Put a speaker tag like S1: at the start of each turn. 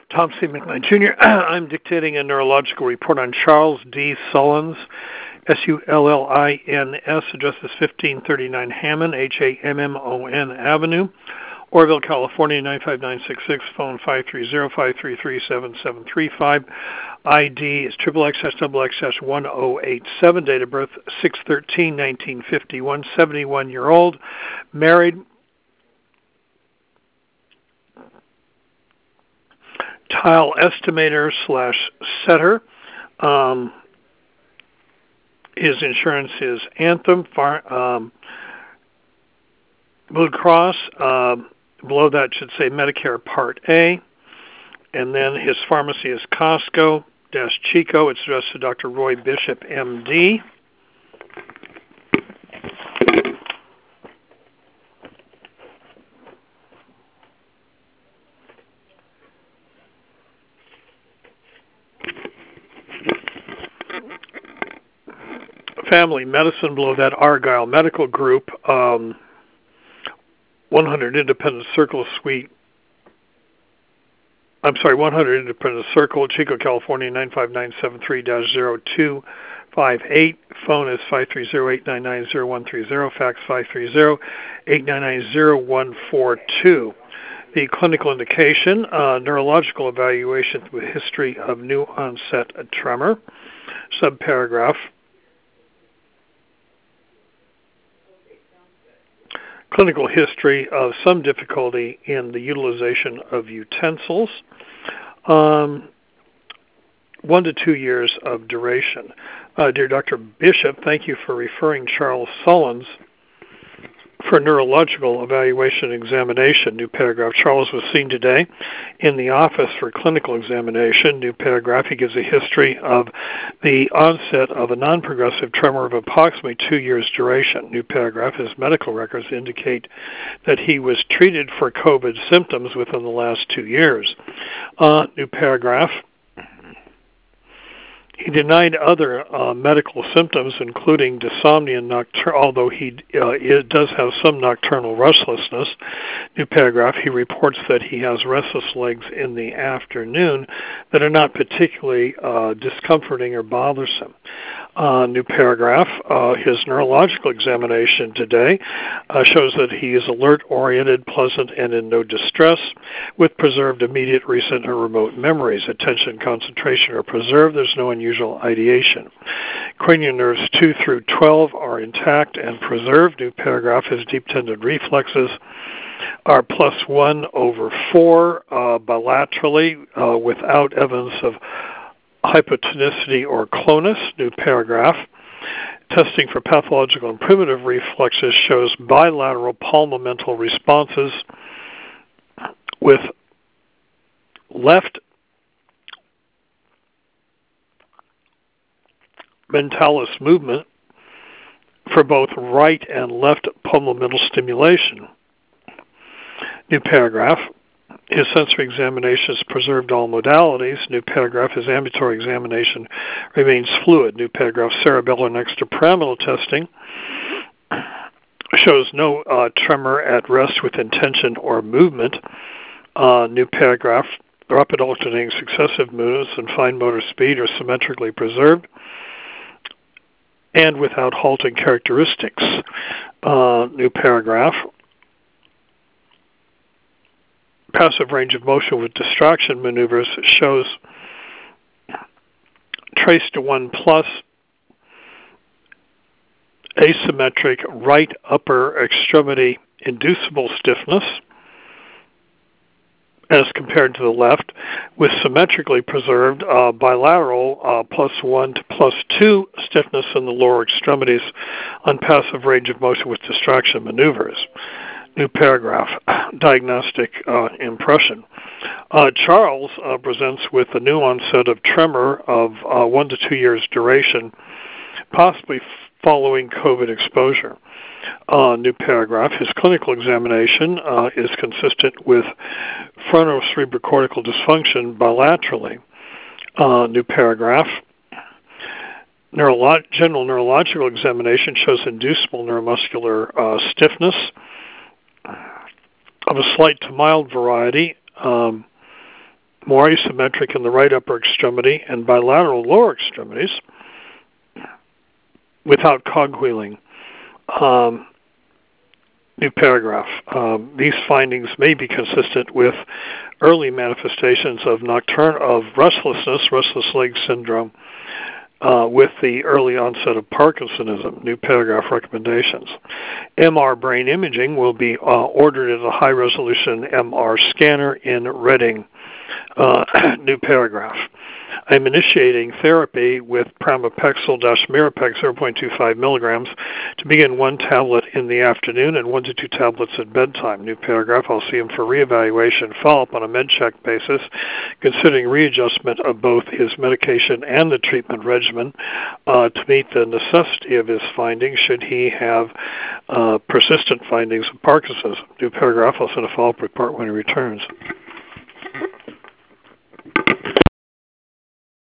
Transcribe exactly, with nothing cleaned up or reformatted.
S1: Tom C. McLean, Junior I'm dictating a neurological report on Charles D. Sullins, S U L L I N S, address is fifteen thirty-nine Hammond, H A M M O N Avenue, Orville, California, nine five nine six six, phone five three zero, five three three, seven seven three five. I D is triple X X double X X one oh eight seven, date of birth six thirteen nineteen fifty-one, seventy-one-year-old, married, tile estimator slash setter. Um, his insurance is Anthem, Far, um, Blue Cross. Um, below that should say Medicare Part A. And then his pharmacy is Costco dash Chico. It's addressed to Doctor Roy Bishop, M D. Family medicine, below that Argyle Medical Group, um, one hundred Independence Circle Suite. I'm sorry, one hundred Independence Circle, Chico, California, nine five nine seven three dash zero two five eight. Phone is five three zero, eight nine nine, zero one three zero. Fax five three zero, eight nine nine, zero one four two. The clinical indication, uh, neurological evaluation with history of new onset tremor. Subparagraph. Clinical history of some difficulty in the utilization of utensils. Um, one to two years of duration. Uh, dear Doctor Bishop, thank you for referring Charles Sullins for neurological evaluation and examination. New paragraph. Charles was seen today in the office for clinical examination. New paragraph. He gives a history of the onset of a non-progressive tremor of approximately two years duration. New paragraph. His medical records indicate that he was treated for COVID symptoms within the last two years. Uh, new paragraph. He denied other uh, medical symptoms, including dysomnia, noctur- although he uh, it does have some nocturnal restlessness. New paragraph, he reports that he has restless legs in the afternoon that are not particularly uh, discomforting or bothersome. Uh, new paragraph, uh, his neurological examination today uh, shows that he is alert, oriented, pleasant, and in no distress, with preserved immediate, recent, or remote memories. Attention and concentration are preserved. There's no unusual ideation. Cranial nerves two through twelve are intact and preserved. New paragraph, his deep-tended reflexes are plus one over four uh, bilaterally uh, without evidence of hypotonicity or clonus. New paragraph. Testing for pathological and primitive reflexes shows bilateral palmomental responses with left mentalis movement for both right and left palmomental stimulation. New paragraph. His sensory examinations preserved all modalities. New paragraph. His ambulatory examination remains fluid. New paragraph. Cerebellar and extrapyramidal testing shows no uh, tremor at rest with intention or movement. Uh, new paragraph. Rapid alternating successive movements and fine motor speed are symmetrically preserved and without halting characteristics. Uh, new paragraph. Passive range of motion with distraction maneuvers shows trace to one plus asymmetric right upper extremity inducible stiffness as compared to the left, with symmetrically preserved uh, bilateral uh, plus one to plus two stiffness in the lower extremities on passive range of motion with distraction maneuvers. New paragraph, diagnostic uh, impression. Uh, Charles uh, presents with a new onset of tremor of uh, one to two years duration, possibly following COVID exposure. Uh, new paragraph, his clinical examination uh, is consistent with frontocerebrocortical dysfunction bilaterally. Uh, new paragraph, Neurolo- general neurological examination shows inducible neuromuscular uh, stiffness of a slight to mild variety, um, more asymmetric in the right upper extremity and bilateral lower extremities without cogwheeling. Um, new paragraph. Um, these findings may be consistent with early manifestations of nocturne of restlessness, restless leg syndrome, uh, with the early onset of Parkinsonism. New paragraph recommendations. M R brain imaging will be uh, ordered in a high-resolution M R scanner in Reading. Uh, new paragraph. I'm initiating therapy with pramipexole-mirapex zero point two five milligrams to begin one tablet in the afternoon and one to two tablets at bedtime. New paragraph. I'll see him for reevaluation, follow-up on a med-check basis, considering readjustment of both his medication and the treatment regimen uh, to meet the necessity of his findings should he have uh, persistent findings of Parkinson's. New paragraph. I'll send a follow-up report when he returns.